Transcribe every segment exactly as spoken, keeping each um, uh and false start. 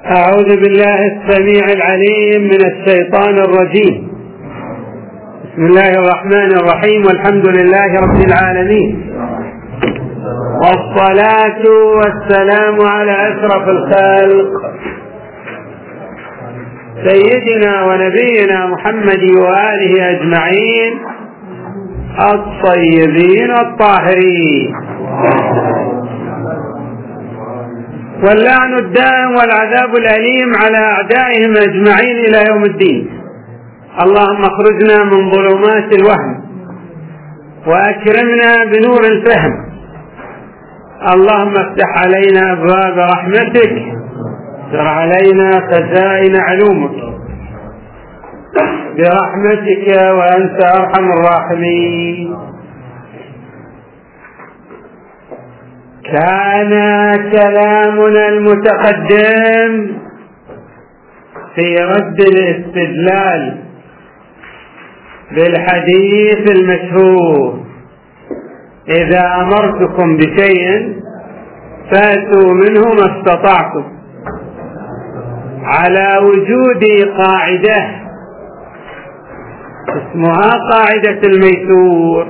أعوذ بالله السميع العليم من الشيطان الرجيم. بسم الله الرحمن الرحيم، والحمد لله رب العالمين، والصلاة والسلام على أشرف الخلق سيدنا ونبينا محمد وآله أجمعين الطيبين الطاهرين، واللعن الدائم والعذاب الأليم على أعدائهم أجمعين إلى يوم الدين. اللهم اخرجنا من ظلمات الوهم وأكرمنا بنور الفهم. اللهم افتح علينا أبواب رحمتك، افتح علينا خزائن علومك برحمتك وأنت أرحم الراحمين. كان كلامنا المتقدم في رد الاستدلال بالحديث المشهور: إذا أمرتكم بشيء فأتوا منه ما استطعتم، على وجود قاعدة اسمها قاعدة الميسور،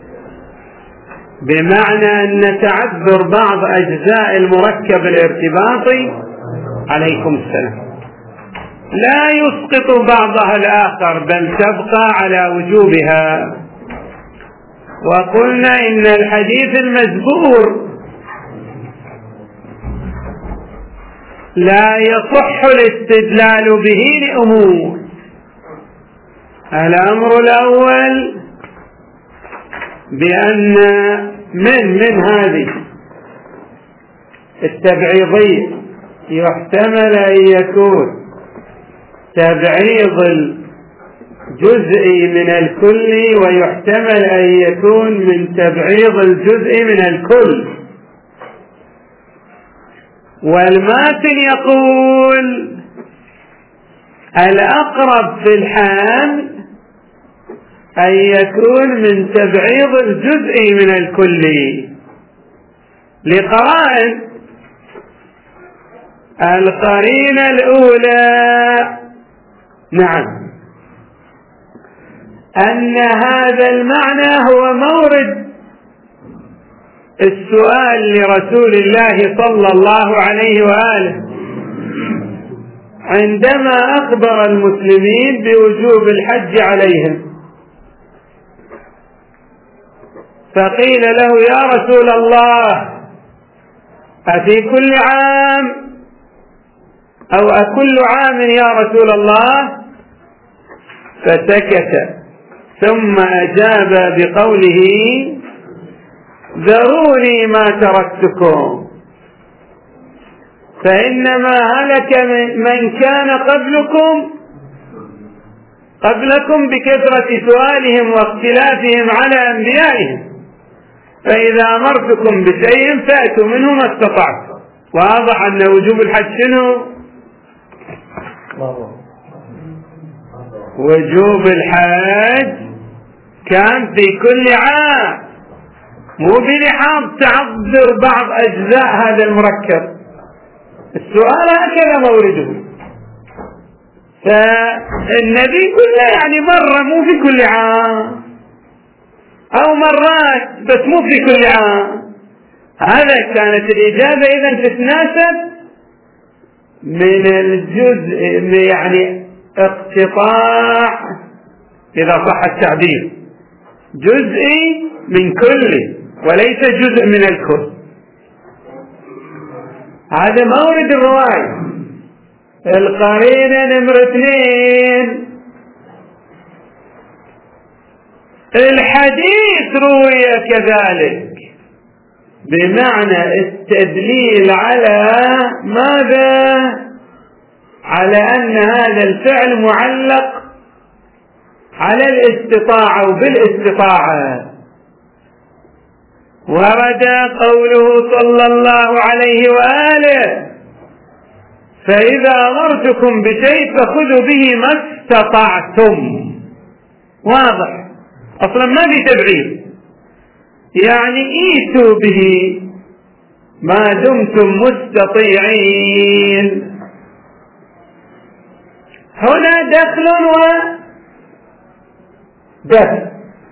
بمعنى أن تعذر بعض أجزاء المركب الارتباطي عليكم السلام لا يسقط بعضها الآخر، بل تبقى على وجوبها. وقلنا إن الحديث المذكور لا يصح الاستدلال به لأمور. الأمر الأول بأن من من هذه التبعيضية يحتمل أن يكون تبعيض الجزء من الكل، ويحتمل أن يكون من تبعيض الجزء من الكل. والماتن يقول الأقرب في الحال أن يكون من تبعيض الجزء من الكل لقرائن. القرينة الأولى نعم أن هذا المعنى هو مورد السؤال لرسول الله صلى الله عليه وآله عندما أخبر المسلمين بوجوب الحج عليهم، فقيل له: يا رسول الله، أفي كل عام أو أكل عام يا رسول الله؟ فسكت، ثم أجاب بقوله: ذروني ما تركتكم، فإنما هلك من كان قبلكم قبلكم بكثرة سؤالهم واختلافهم على أنبيائهم، فإذا أمرتكم بشيء فأتوا منه ما استطعتم. واضح أن وجوب الحج شنو؟ وجوب الحج كان في كل عام، مو بلحاظ تعذر بعض أجزاء هذا المركب. السؤال هكذا مورده. فالنبي كله يعني مرة، مو في كل عام، أو مرات بس مو في كل عام. هذا كانت الإجابة إذن تتناسب من الجزء، يعني اقتطاع إذا صح التعبير، جزئي من كل وليس جزء من الكل. هذا مورد الرواية. القرينة نمرة اثنين: الحديث روي كذلك، بمعنى التدليل على ماذا؟ على أن هذا الفعل معلق على الاستطاعة وبالاستطاعة. ورد قوله صلى الله عليه وآله: فإذا أمرتكم بشيء فخذوا به ما استطعتم. واضح، أصلا ما في تبعيد، يعني ايتوا به ما دمتم مستطيعين. هنا دخل ودفع،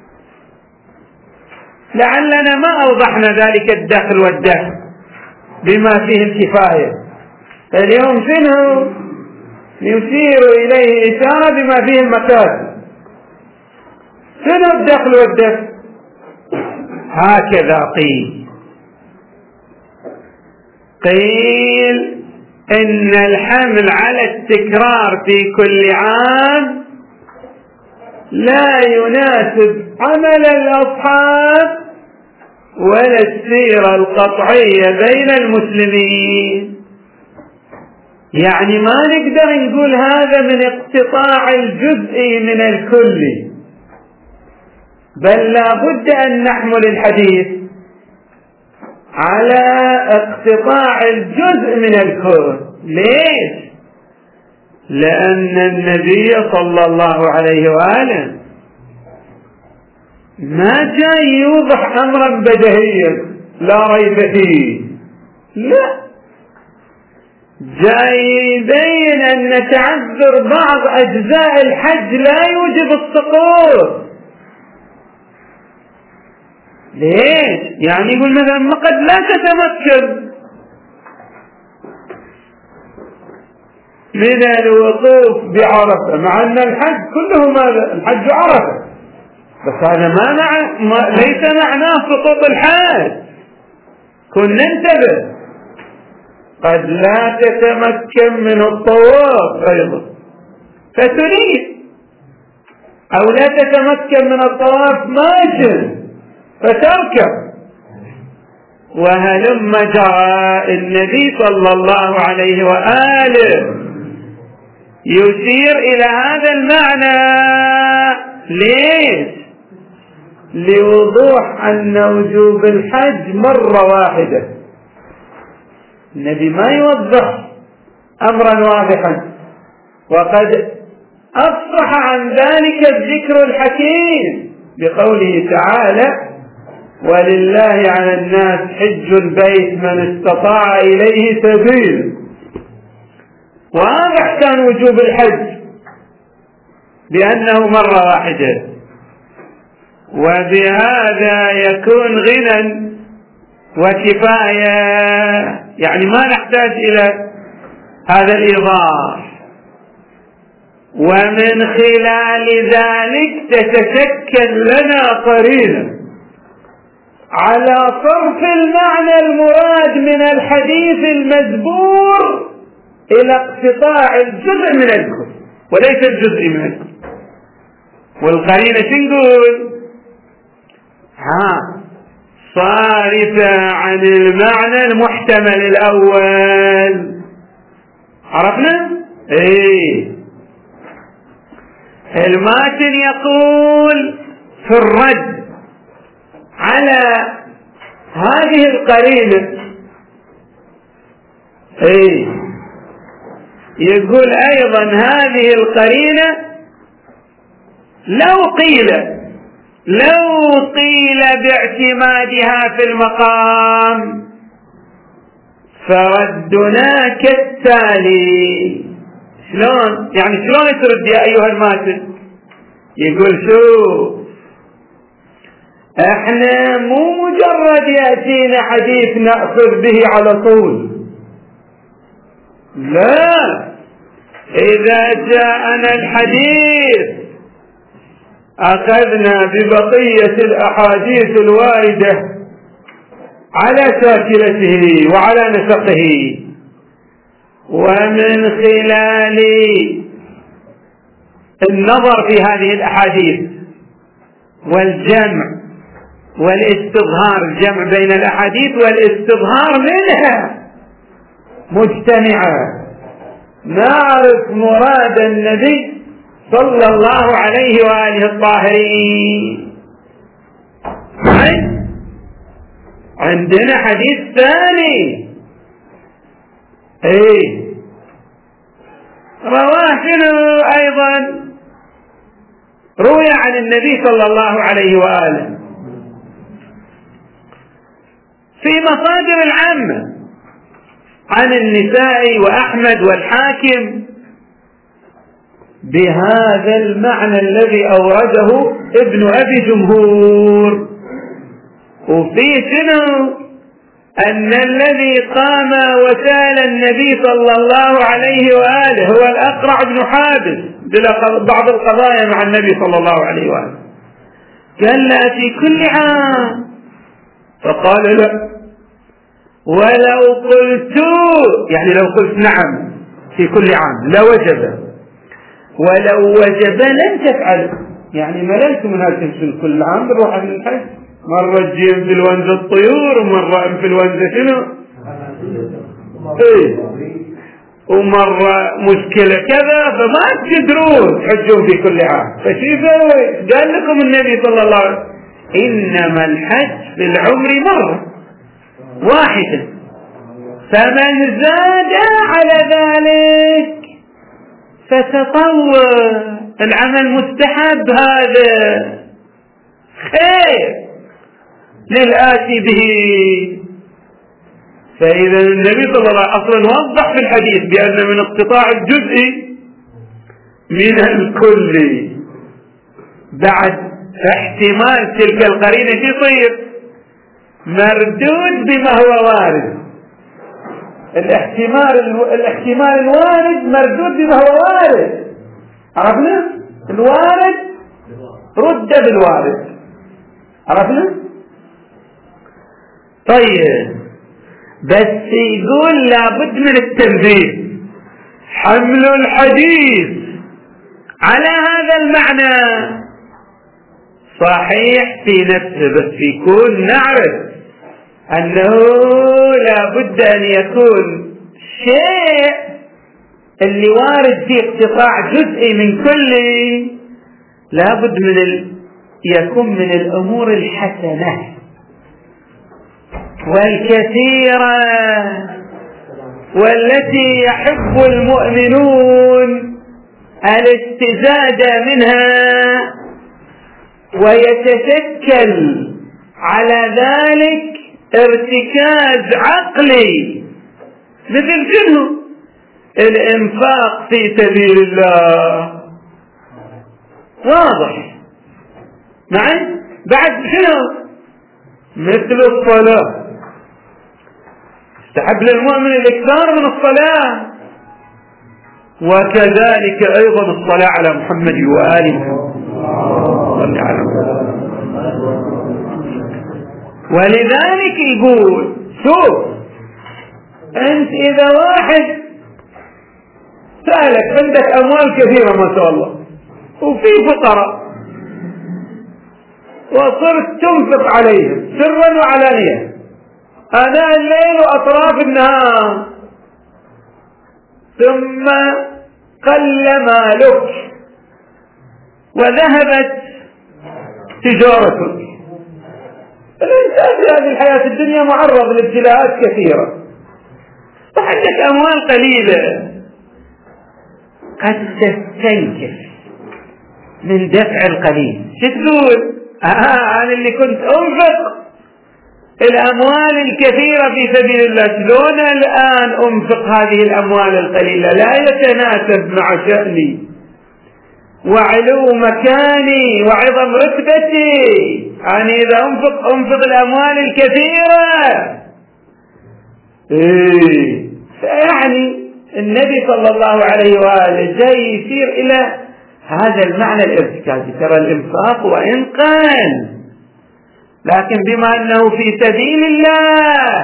لعلنا ما أوضحنا ذلك الدخل والدفع بما فيه الكفاية. اليوم شنو يشير إليه إشارة بما فيه المكاسب؟ شنو الدخل والدفع؟ هكذا قيل قيل إن الحمل على التكرار في كل عام لا يناسب عمل الأصحاب ولا السيرة القطعية بين المسلمين. يعني ما نقدر نقول هذا من اقتطاع الجزء من الكل، بل لا بد أن نحمل الحديث على اقتطاع الجزء من الكل. ليش؟ لأن النبي صلى الله عليه وآله ما جاء يوضح أمرا بديهيا لا ريب فيه، لا، جاء يبين أن تعذر بعض أجزاء الحج لا يوجب السقوط. ليش؟ يعني يقول مثلا قد لا تتمكن من الوقوف بعرفة، مع أن الحج كله ماذا؟ الحج عرفة، بس هذا ما مع... ما... ليس معناه سقوط الحج. كن ننتبه، قد لا تتمكن من الطواف أيضا فتريد، أو لا تتمكن من الطواف ماشٍ فتركب، وهلم جرى. النبي صلى الله عليه وآله يشير إلى هذا المعنى. ليش؟ لوضوح أن وجوب الحج مرة واحدة. النبي ما يوضح أمرا واضحا، وقد أفصح عن ذلك الذكر الحكيم بقوله تعالى: ولله على الناس حج البيت من استطاع إليه سبيل. واضح كان وجوب الحج بأنه مرة واحدة، وبهذا يكون غنى وكفاية، يعني ما نحتاج إلى هذا الإيضاح. ومن خلال ذلك تتشكل لنا قرينة على صرف المعنى المراد من الحديث المذكور إلى اقتطاع الجزء من الكل وليس الجزء من الكل. والقرينة شنقول؟ ها صارفة عن المعنى المحتمل الأول. عرفنا؟ ايه. الماتن يقول في الرد على هذه القرينة، ايه، يقول ايضا هذه القرينة لو قيل لو قيل باعتمادها في المقام فردنا كالتالي. شلون؟ يعني شلون ترد يا ايها الماتن؟ يقول شوف، احنا مو مجرد يأتينا حديث نأخذ به على طول، لا، اذا جاءنا الحديث أخذنا ببقية الأحاديث الواردة على شاكلته وعلى نسقه، ومن خلال النظر في هذه الأحاديث والجمع والاستظهار، الجمع بين الأحاديث والاستظهار منها مجتمعة، نعرف مراد النبي صلى الله عليه وآله الطاهرين. عندنا حديث ثاني، ايه، رواه شنو ايضا؟ روي عن النبي صلى الله عليه وآله في مصادر العامة عن النساء وأحمد والحاكم بهذا المعنى الذي أورده ابن أبي جمهور. وفي شنو؟ أن الذي قام وسال النبي صلى الله عليه وآله هو الأقرع بن حابس بعض القضايا مع النبي صلى الله عليه وآله، قال لا في كل عام، فقال لا، ولو قلت يعني لو قلت نعم في كل عام لوجب، ولو وجب لن تفعل، يعني مللت من هالتمثيل كل عام بروح على الحج، مرة تجي انفلونزا الطيور ومرة انفلونزا شنو ايه ومرة مشكلة كذا، فما تقدرون تحجون في كل عام. فشي يسوي؟ قال لكم النبي صلى الله عليه وسلم إنما الحج في العمر مرة واحدة، فمن زاد على ذلك فتطوع، العمل مستحب هذا خير للآتي به. فإذا النبي صلى الله عليه وسلم أصلا وضح في الحديث بأن من اقتطاع الجزء من الكل بعد احتمال تلك القرينة تصير مردود بما هو وارد، الاحتمال الاحتمال الوارد مردود بما هو وارد، عرفنا؟ الوارد رد بالوارد، عرفنا؟ طيب بس يقول لابد من التنبيه، حمل الحديث على هذا المعنى صحيح في نفسه، بس يكون نعرف أنه لابد أن يكون شيء اللي وارد في اقتطاع جزء من كل لابد من ال... يكون من الأمور الحسنة والكثيرة والتي يحب المؤمنون الاستزادة منها، ويتشكل على ذلك ارتكاز عقلي مثل شنو؟ الانفاق في سبيل الله، واضح معي؟ بعد شنو؟ مثل الصلاة، استحب للمؤمن الاكثار من الصلاة، وكذلك ايضا الصلاة على محمد وآله صلى على محمد. ولذلك يقول شوف انت اذا واحد سألك عندك اموال كثيرة ما شاء الله وفي فقراء وصرت تنفق عليهم سرا وعلانية آناء الليل وأطراف النهار، ثم قل مالك وذهبت تجارتك. الإنسان في هذه الحياة الدنيا معرض لابتلاءات كثيرة، وعندك أموال قليلة، قد تستنكف من دفع القليل. شو تقول؟ آه أنا اللي كنت أنفق الأموال الكثيرة في سبيل الله، شلون الآن أنفق هذه الأموال القليلة؟ لا يتناسب مع شأني وعلو مكاني وعظم رتبتي. أنا إذا أنفق أنفق الأموال الكثيرة. إيه يعني النبي صلى الله عليه وآله جاي يشير إلى هذا المعنى الارتكازي. ترى الإنفاق وإن قل، لكن بما أنه في سبيل الله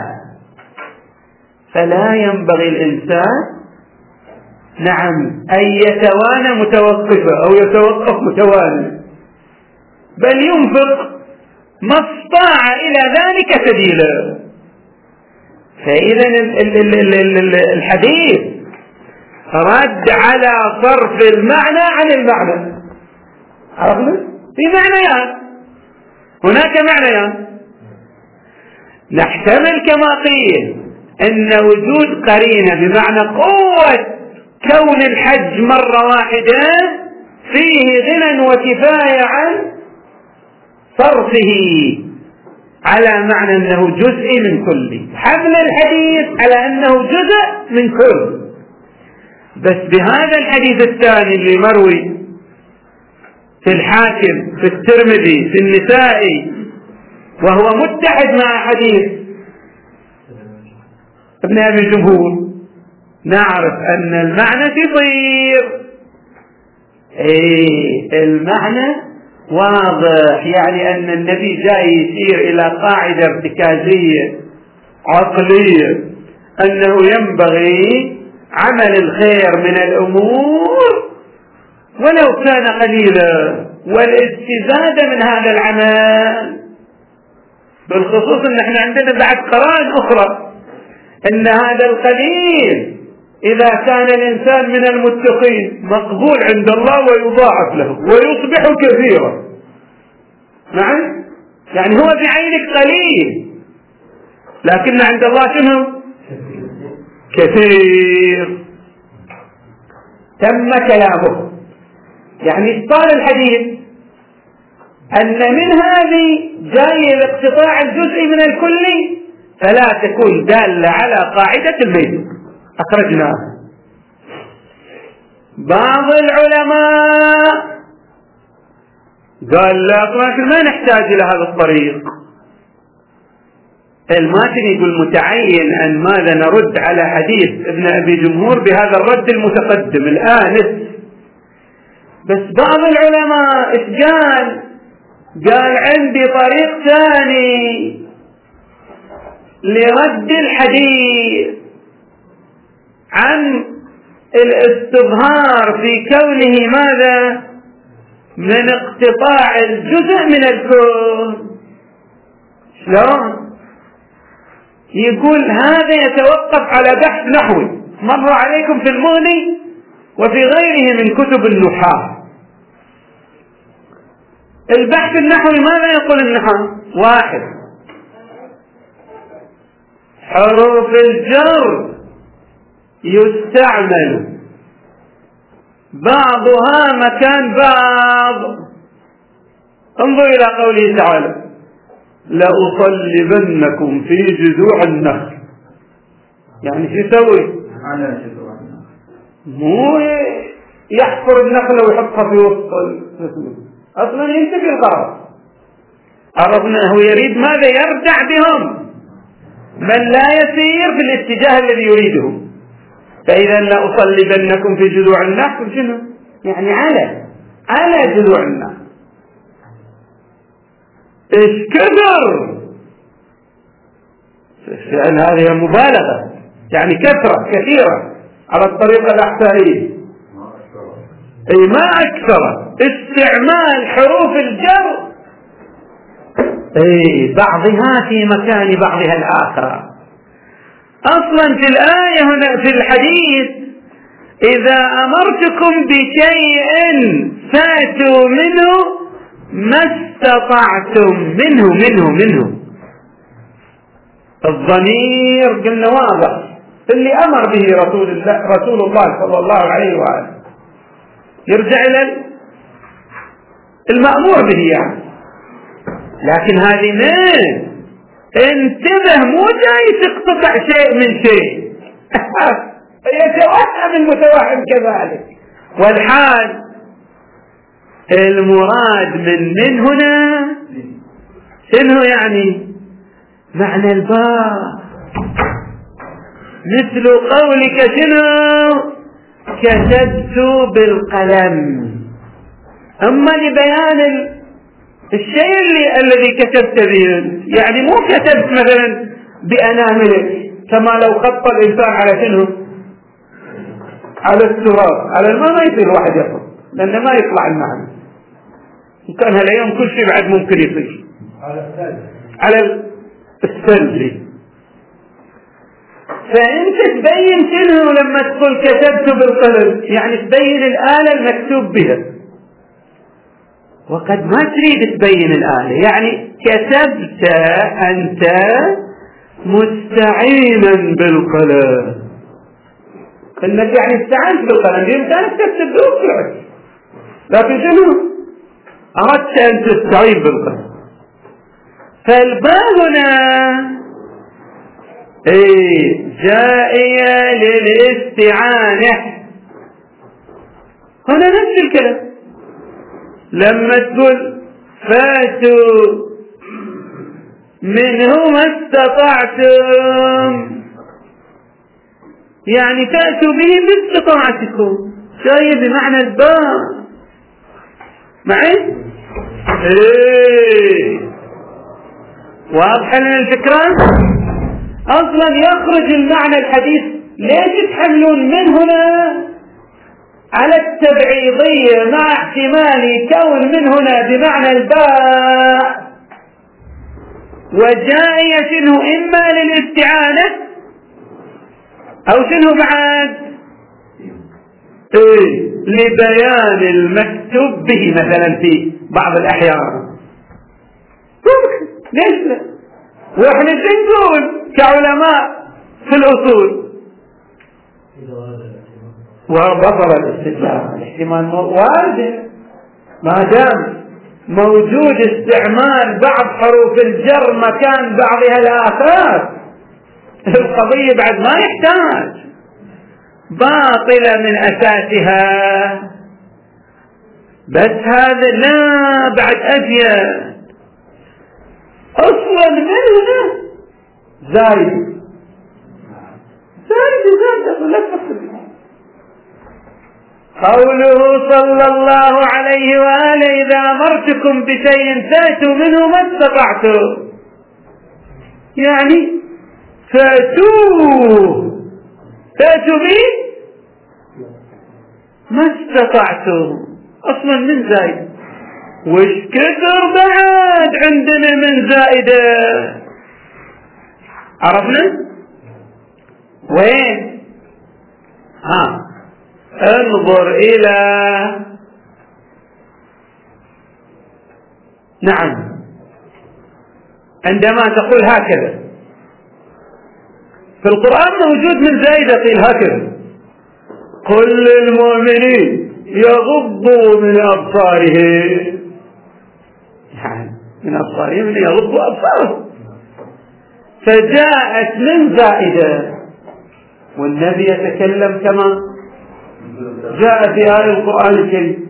فلا ينبغي الإنسان نعم أن يتوانى متوقفة أو يتوقف متوانى، بل ينفق ما استطاع إلى ذلك سبيلا. فإذا الحديث رد على صرف المعنى عن المعنى، عرفنا؟ في معنيان، هناك معنيان نحتمل كما قيل أن وجود قرينة بمعنى قوة كون الحج مرة واحدة فيه غنى وكفاية عن صرفه على معنى أنه جزء من كل، حمل الحديث على أنه جزء من كل. بس بهذا الحديث الثاني اللي مروي في الحاكم في الترمذي في النسائي وهو متحد مع حديث ابن أبي الجمهور، نعرف أن المعنى يصير ايه المعنى واضح، يعني أن النبي جاي يشير إلى قاعدة ارتكازية عقلية أنه ينبغي عمل الخير من الأمور ولو كان قليلا والاستزادة من هذا العمل، بالخصوص أن احنا عندنا بعد قرائن أخرى أن هذا القليل إذا كان الإنسان من المتقين مقبول عند الله ويضاعف له ويصبح كثيرا. نعم، يعني هو بعينك قليل لكن عند الله شنو؟ كثير. تم كلامه، يعني طال الحديث أن من هذه جاي الاقتطاع الجزئي من الكلي فلا تكون دالة على قاعدة الميت. أخرجناه. بعض العلماء قال لا ما نحتاج إلى هذا الطريق. الماتن يقول متعين أن ماذا نرد على حديث ابن أبي جمهور بهذا الرد المتقدم الآنف. بس بعض العلماء إيش قال؟ قال عندي طريق ثاني لرد الحديث عن الاستظهار في كونه ماذا؟ من اقتطاع الجزء من الكون. شلون؟ يقول هذا يتوقف على بحث نحوي مر عليكم في المغني وفي غيره من كتب النحاة. البحث النحوي ماذا يقول النحاة؟ واحد، حروف الجر يستعمل بعضها مكان بعض. انظر إلى قوله تعالى لأصلبنكم في جذوع النخل. يعني شو يسوي؟ مو يحفر النخلة ويحطها في وسط أصلا ينتفي الغرض. عرفنا هو يريد ماذا؟ يردع بهم من لا يسير في الاتجاه الذي يريده. فإذا لأصلبنكم في جذوع النخل شنو؟ يعني على على جذوع النخل. ايش كثر؟ لأن هذه مبالغة، يعني كثرة كثيرة على الطريقة الأحسائية. أي ما أكثر استعمال حروف الجر أي بعضها في مكان بعضها الآخر. أصلا في الآية هنا في الحديث إذا أمرتكم بشيء فاتوا منه ما استطعتم منه منه منه. الضمير قلنا واضح اللي أمر به رسول الله رسول الله صلى الله عليه وآله، يرجع إلى المأمور به يعني. لكن هذه من انتبه مو جاي تقطع شيء من شيء يتوهم المتوهم كذلك. والحال المراد من من هنا شنو يعني؟ معنى الباء مثل قولك شنو؟ كتبت بالقلم. أما لبيان الشيء اللي الذي كتبت به، يعني مو كتبت مثلا بأناملك كما لو خط الإنسان على شنو؟ على التراب، على الماء ما يصير واحد يخط لأنه ما يطلع المعنى. وكان هالأيام كل شيء بعد ممكن يصير على الثلج على الثلج. فأنت تبين شنو لما تقول كتبت بالقلم؟ يعني تبين الآلة المكتوب بها، وقد ما تريد تبين الآلة. يعني كتبت أنت مستعينا بالقلم، انك يعني استعنت بالقلم بإمكانك تكتب بأسرعك، لكن شنو؟ أردت أن تستعين بالقلم. فالباء هنا ايه جائية للاستعانة هنا نفس الكلام. لما تقول فاتوا منه ما استطعتم، يعني تأتوا به باستطاعتكم، جاي بمعنى الباء معي؟ ايه واضحة لنا الفكرة؟ اصلا يخرج المعنى الحديث. ليش تحملون من هنا على التبعيضية مع احتمال كون من هنا بمعنى الباء وجاء شنو إما للاستعانة أو شنو بعد إيه لبيان المكتوب به مثلا في بعض الأحيان. ليش لا؟ وإحنا نقول كعلماء في الأصول وبطل الاستدلال الاحتمال وارد ما دام موجود استعمال بعض حروف الجر مكان بعضها الآخر، القضية بعد ما يحتاج باطلة من أساسها. بس هذا لا بعد أجيال أصلا منه زايد زايد زايد لا تفصل. قوله صلى الله عليه وآله إذا أمرتكم بشيء فاتوا منه ما استطعتم، يعني فاتوه فاتوا به ما استطعتم أصلا من زائد. وش كثر بعد عندنا من زائدة عرفنا وين؟ ها انظر إلى نعم عندما تقول هكذا في القرآن موجود من زائدة قيل هكذا قل للمؤمنين يغضوا من أبصارهم، يعني من أبصارهم يغضوا أبصارهم، فجاءت من زائدة. والنبي يتكلم كما جاء في آية القرآن الكريم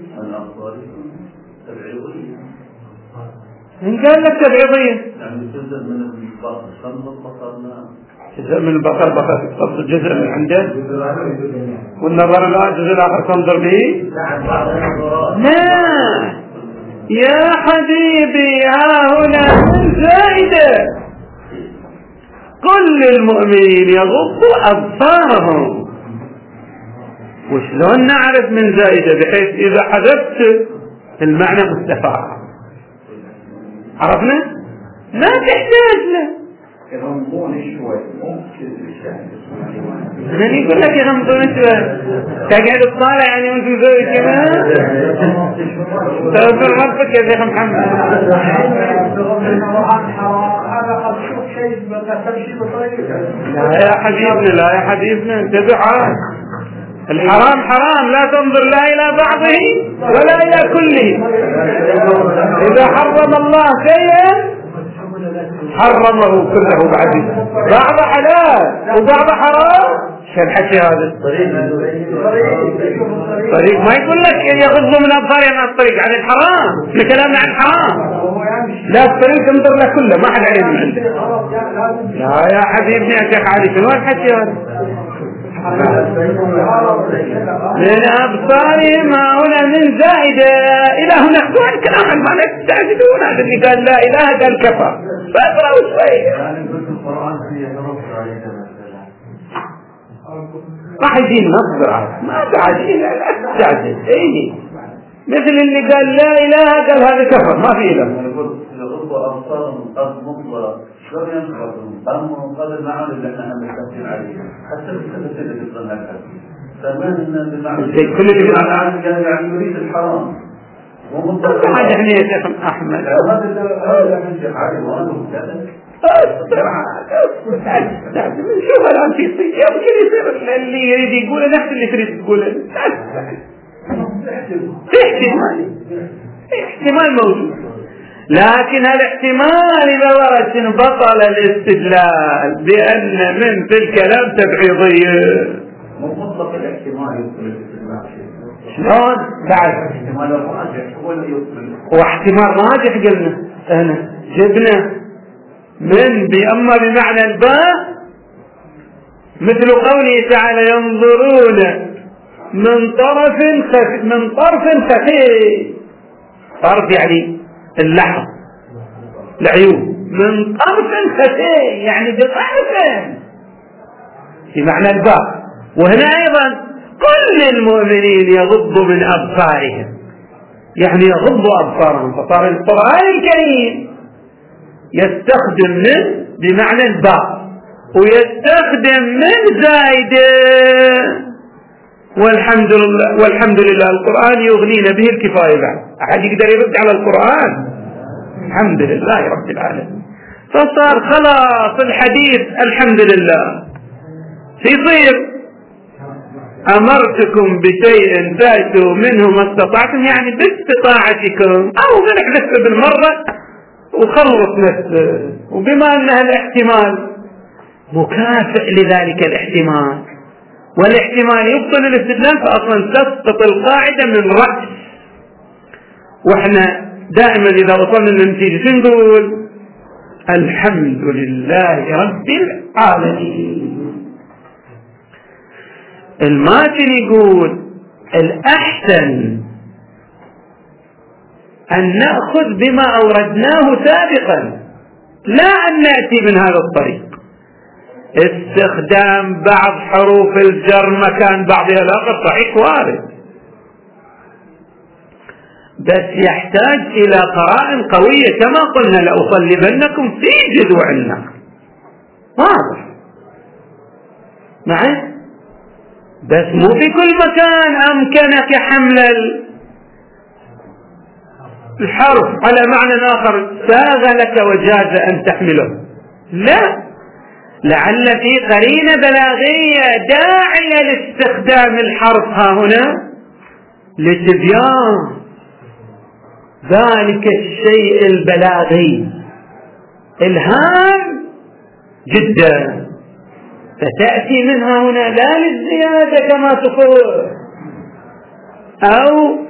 إن قال لك تبعيضية يعني جزء من البصر شمس البصر جزء من البصر بصر تقصد جزء من عنده والنظر الآن الجزء الآخر تنظر به. لا يا حبيبي ها هنا من زائدة قل للمؤمنين يغضوا أبصارهم. وشلون نعرف من زائدة بحيث إذا حذفت المعنى مستفاض عرفنا ما تحتاج له يغمضون شوي من يقول لك يغمضون شوي تقعد تطالع يعني وانت زوج كذا تغفر ربك يا شيخ محمد. لا يا حبيبنا لا يا حبيبنا انتبه عاد الحرام حرام لا تنظر لا إلى بعضه ولا إلى كله. إذا حرم الله شيئا حرمه كله بعد بعض حلال وبعض حرام. شو الحكي هذا؟ طريق ما يقول لك يغض من أبصار عن الطريق عن الحرام لكلامنا عن الحرام لا الطريق انظر له كله ما حد عليه من عنده. لا يا حبيبنا يا شيخ علي شنو الحكي هذا؟ من أبصارهم هنا من زائدة إلى هنا وين كلام ما تستعجلون. هذا اللي قال لا إله قال كفى فاقرأوا شوي راح يجي نظرة ما تعجل لا تستعجل ايه مثل اللي قال لا إله قال هذا كفر ما في إله. يغض أبصارهم قد مضى شلون ينخرطون أمهم قد المعاني اللي احنا متفقين عليها حتى السنة اللي تبقى هكذا فمن بالمعنى كل اللي قال يعني يريد الحرام ومضى هذا احنا يا شيخ أحمد هذا من شيخ علي وأنا مكتب نشوف الآن في صيغة يمكن يصير اللي يريد يقوله نفس اللي تريد تقوله احتمال احتمال موجود. لكن هالاحتمال إذا ورد بطل الاستدلال بأن من في الكلام تبعيضية مطلق الاحتمال يوصل الاستدلال. شلون؟ بعد احتمال الراجح هو اللي يوصل. واحتمال راجح قلنا أنا جبنا من بأما بمعنى الباء مثل قوله تعالى ينظرون من طرف خفي من طرف خفي. طرف يعني اللحظ العيون، من طرف خفي يعني بطرف بمعنى الباء. وهنا أيضا كل المؤمنين يغضوا من أبصارهم يعني يغضوا أبصارهم. فصار القرآن الكريم يستخدم من بمعنى الباء ويستخدم من زائدة. والحمد لله والحمد لله القرآن يغنينا به الكفاية. بعد أحد يقدر يرد على القرآن؟ الحمد لله رب العالمين. فصار خلاص الحديث الحمد لله. يصير أمرتكم بشيء فأتوا منه ما استطعتم يعني باستطاعتكم، أو بنحذف بالمرة وخلص نفسه. وبما أنها الاحتمال مكافئ لذلك الاحتمال، والاحتمال يبطل الاستدلال، فأصلا تسقط القاعدة من رأس. وإحنا دائما إذا وصلنا للنتيجة نقول الحمد لله رب العالمين. الماتن يقول الأحسن أن نأخذ بما أوردناه سابقا لا أن نأتي من هذا الطريق. استخدام بعض حروف الجر مكان بعضها الآخر صحيح وارد، بس يحتاج إلى قرائن قوية كما قلنا لأصلبنكم في جذوع النخل. واضح معي؟ بس مو في كل مكان أمكنك حمل الحرف على معنى آخر ساغ لك وجاز أن تحمله. لا، لعل في قرينة بلاغية داعية لاستخدام الحرف ها هنا لتبيان ذلك الشيء البلاغي الهام جدا، فتأتي منها هنا لا للزيادة كما تقول أو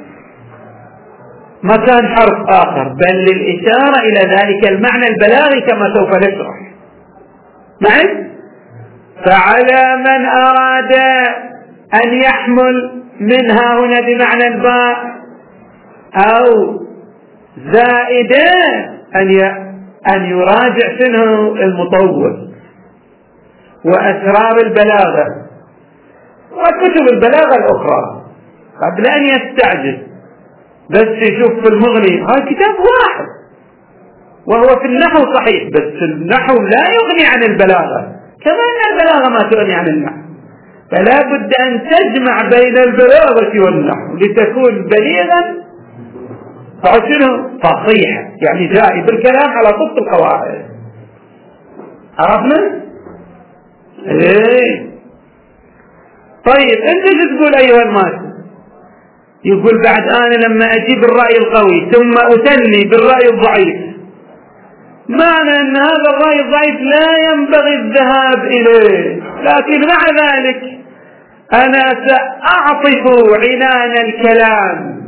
مكان حرف آخر، بل للإشارة إلى ذلك المعنى البلاغي كما سوف نشرح معي. فعلى من أراد أن يحمل منها هنا بمعنى الباء أو زائدة أن أن يراجع شنو المطول وأسرار البلاغة وكتب البلاغة الأخرى قبل أن يستعجل، بس يشوف في المغني هذا كتاب واحد وهو في النحو صحيح، بس النحو لا يغني عن البلاغة كما أن البلاغة ما تغني عن النحو. فلا بد أن تجمع بين البلاغة والنحو لتكون بليغا فشنو فصيحة، يعني جاء بالكلام على طب القواعد. عرفنا؟ ايه طيب انت شو تقول ايها الماتن؟ يقول بعد انا لما اجيب الرأي القوي ثم اتني بالرأي الضعيف، معنى ان هذا الرأي الضعيف لا ينبغي الذهاب اليه، لكن مع ذلك انا ساعطف عنان الكلام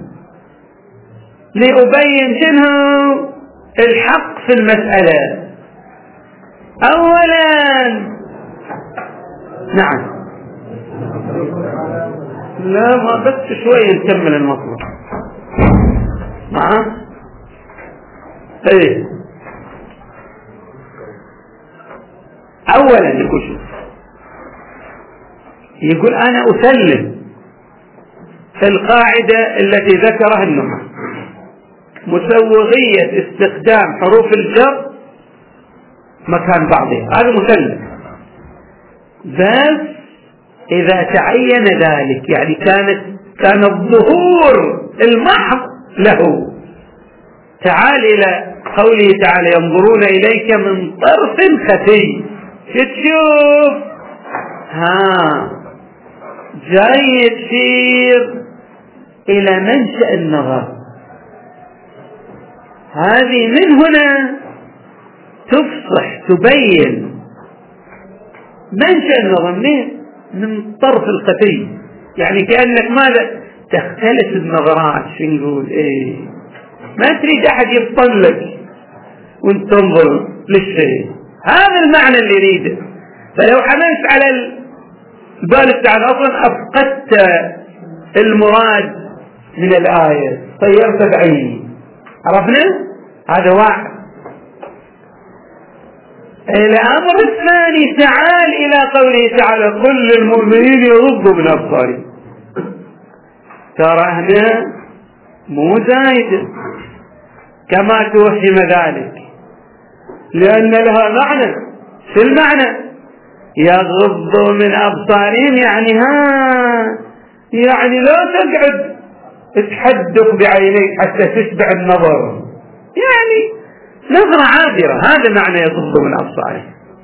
لأبين شنو الحق في المسألة. اولا نعم لا ما بس شوية نكمل المطلب نعم ايه. اولا يقول شوف يقول انا اسلم القاعدة التي ذكرها النحاة مسوغية استخدام حروف الجر مكان بعضها، هذا مسلم، بس إذا تعين ذلك يعني كانت كان الظهور المحض له. تعال إلى قوله تعالى ينظرون إليك من طرف خفي، تشوف ها جاي تشير إلى منشأ النظر. هذه من هنا تفصح تبين منشأ النظر منين؟ من طرف الخفي، يعني كأنك ماذا تختلف النظرات، شو نقول ايه، ما تريد احد يفطن لك وانت تنظر للشيء. هذا المعنى اللي يريده. فلو حملت على البال التعالى اصلا افقدت المراد من الآية، طيرت بعيني. عرفنا؟ هذا واحد. الأمر الثاني، تعال إلى قوله تعالى قل للمؤمنين يغضوا من أبصارهم. ترى هنا مو زايد كما توهم ذلك، لأن لها معنى. شو المعنى؟ يغضوا من أبصارهم يعني ها يعني لا تقعد تحدق بعينيك حتى تشبع النظر، يعني نظرة عابرة. هذا معنى يغض من أبصارهم.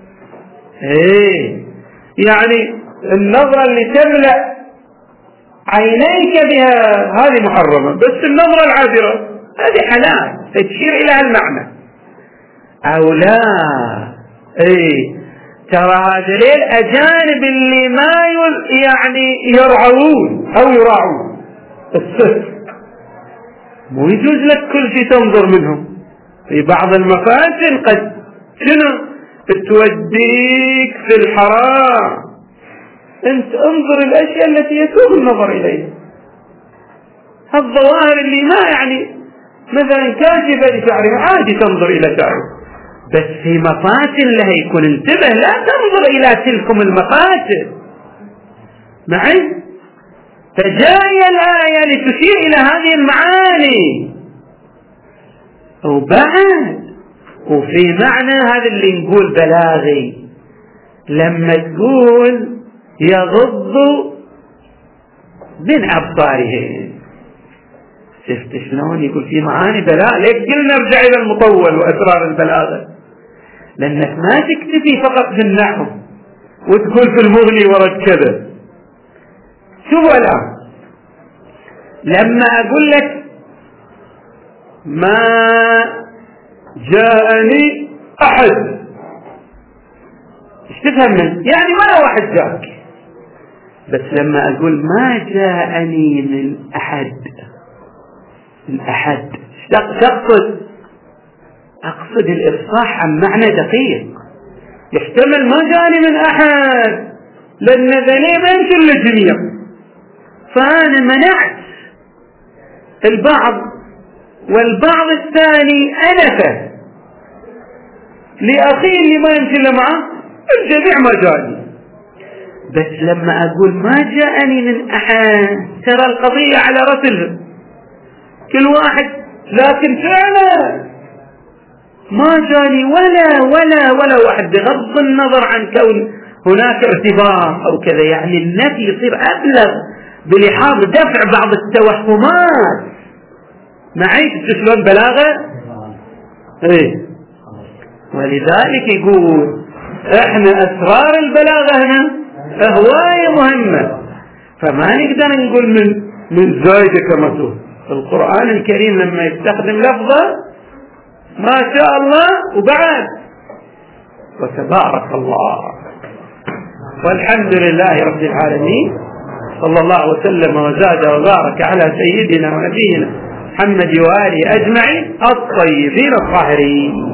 ايه يعني النظرة اللي تملأ عينيك بها هذه محرمة، بس النظرة العابرة هذه حلال، تشير إلى المعنى. أو لا، ايه ترى هذا الأجانب اللي ما يعني يرعون أو يراعون الستر، مو يجوز لك كل شيء تنظر منهم. في بعض المفاتن قد شنو توديك في الحرام، انت انظر الاشياء التي يسوغ النظر اليها. الظواهر اللي ما يعني مثلا كاشفة لشعرها عادي تنظر الى شعره، بس في مفاتن لها يكون انتبه، لا تنظر الى تلكم المفاتن معي. فجاء الآية لتشير الى هذه المعاني. وبعد وفي معنى هذا اللي نقول بلاغي، لما تقول يغض من أبصارهم، شفت شلون يقول في معاني بلاغ. ليش قلنا نرجع إلى المطول وأسرار البلاغة؟ لأنك ما تكتفي فقط بالنحو وتقول في المغني ورد كذا. شوفوا الآن لما أقول لك ما جاءني أحد، ايش تفهم من؟ يعني ولا واحد جاك. بس لما أقول ما جاءني من أحد، من أحد تقصد؟ أقصد الإفصاح عن معنى دقيق. يحتمل ما جاءني من أحد لأن ذني ما يمكن للجميع، فأنا منعت البعض، والبعض الثاني أنفه لأخيه اللي ما يمكن له معه، الجميع ما جاءني. بس لما أقول ما جاءني من أحد، ترى القضية على رسل كل واحد، لكن فعلا ما جاني ولا ولا ولا واحد، بغض النظر عن كون هناك ارتباط أو كذا. يعني النفي يصير أبلغ بلحاظ دفع بعض التوهمات. معي شلون بلاغة؟ ايه. ولذلك يقول احنا اسرار البلاغة هنا هواية مهمة، فما نقدر نقول من من زايدة كما تقول. القرآن الكريم لما يستخدم لفظة ما شاء الله وبعد وتبارك الله، والحمد لله رب العالمين، صلى الله وسلم وزاد وبارك على سيدنا ونبينا محمد وآله أجمعين الطيبين الطاهرين.